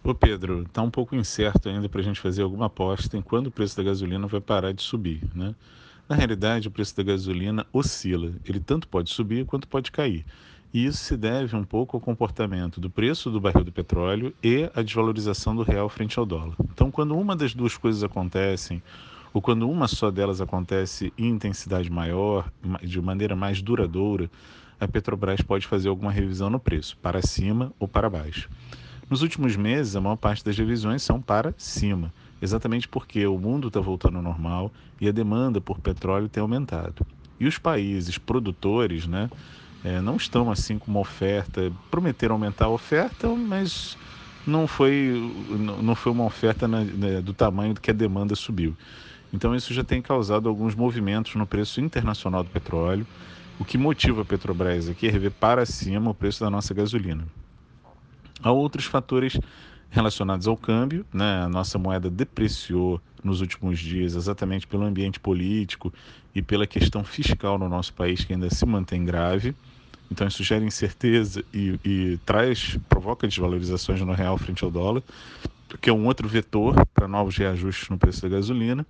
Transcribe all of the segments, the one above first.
Ô Pedro, está um pouco incerto ainda para a gente fazer alguma aposta em quando o preço da gasolina vai parar de subir, né? Na realidade, o preço da gasolina oscila. Ele tanto pode subir quanto pode cair. E isso se deve um pouco ao comportamento do preço do barril do petróleo e à desvalorização do real frente ao dólar. Então, quando uma das duas coisas acontecem, ou quando uma só delas acontece em intensidade maior, de maneira mais duradoura, a Petrobras pode fazer alguma revisão no preço, para cima ou para baixo. Nos últimos meses, a maior parte das revisões são para cima, exatamente porque o mundo está voltando ao normal e a demanda por petróleo tem aumentado. E os países produtores, né, não estão assim com uma oferta, prometeram aumentar a oferta, mas não foi uma oferta do tamanho que a demanda subiu. Então isso já tem causado alguns movimentos no preço internacional do petróleo, o que motiva a Petrobras aqui a rever para cima o preço da nossa gasolina. Há outros fatores relacionados ao câmbio, né? A nossa moeda depreciou nos últimos dias exatamente pelo ambiente político e pela questão fiscal no nosso país que ainda se mantém grave. Então isso gera incerteza e provoca desvalorizações no real frente ao dólar, que é um outro vetor para novos reajustes no preço da gasolina.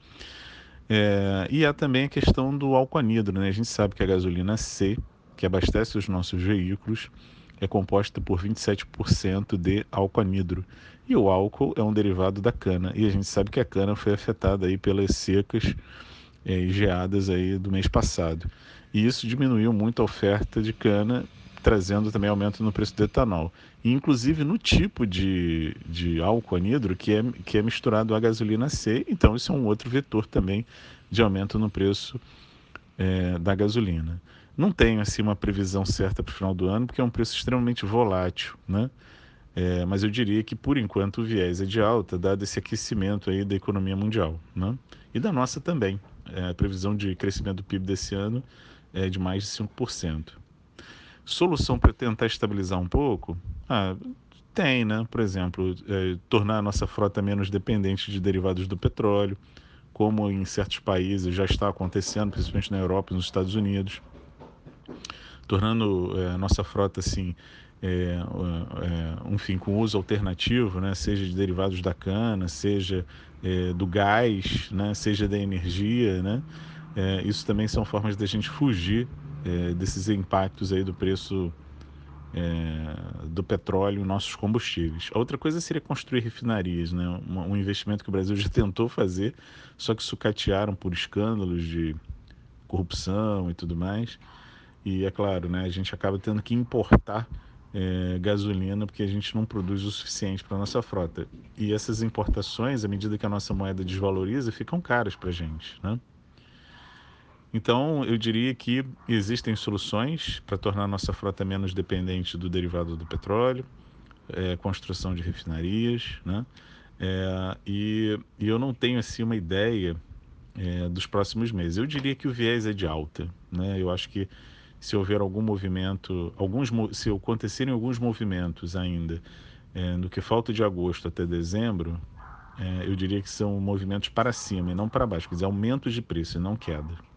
E há também a questão do álcool anidro, né? A gente sabe que a gasolina C, que abastece os nossos veículos, é composta por 27% de álcool anidro. E o álcool é um derivado da cana. E a gente sabe que a cana foi afetada aí pelas secas e geadas aí do mês passado. E isso diminuiu muito a oferta de cana, trazendo também aumento no preço do etanol. E inclusive no tipo de álcool anidro que é misturado à gasolina C. Então isso é um outro vetor também de aumento no preço da gasolina. Não tenho assim uma previsão certa para o final do ano, porque é um preço extremamente volátil, né? Mas eu diria que por enquanto o viés é de alta, dado esse aquecimento aí da economia mundial, né? E da nossa também. A previsão de crescimento do PIB desse ano é de mais de 5%. Solução para tentar estabilizar um pouco? Ah, tem, né? Por exemplo, tornar a nossa frota menos dependente de derivados do petróleo, como em certos países já está acontecendo, principalmente na Europa e nos Estados Unidos, tornando a nossa frota assim, enfim, com uso alternativo, né, seja de derivados da cana, seja do gás, né, seja da energia, né, isso também são formas da gente fugir desses impactos aí do preço do petróleo em nossos combustíveis. A outra coisa seria construir refinarias, né? Um investimento que o Brasil já tentou fazer, só que sucatearam por escândalos de corrupção e tudo mais. E é claro, né, a gente acaba tendo que importar gasolina porque a gente não produz o suficiente para a nossa frota. E essas importações, à medida que a nossa moeda desvaloriza, ficam caras para a gente, né? Então, eu diria que existem soluções para tornar a nossa frota menos dependente do derivado do petróleo, construção de refinarias, né? E eu não tenho assim uma ideia dos próximos meses. Eu diria que o viés é de alta, né? Eu acho que se houver algum movimento, se acontecerem alguns movimentos ainda, no que falta de agosto até dezembro, eu diria que são movimentos para cima e não para baixo, quer dizer, aumentos de preço e não queda.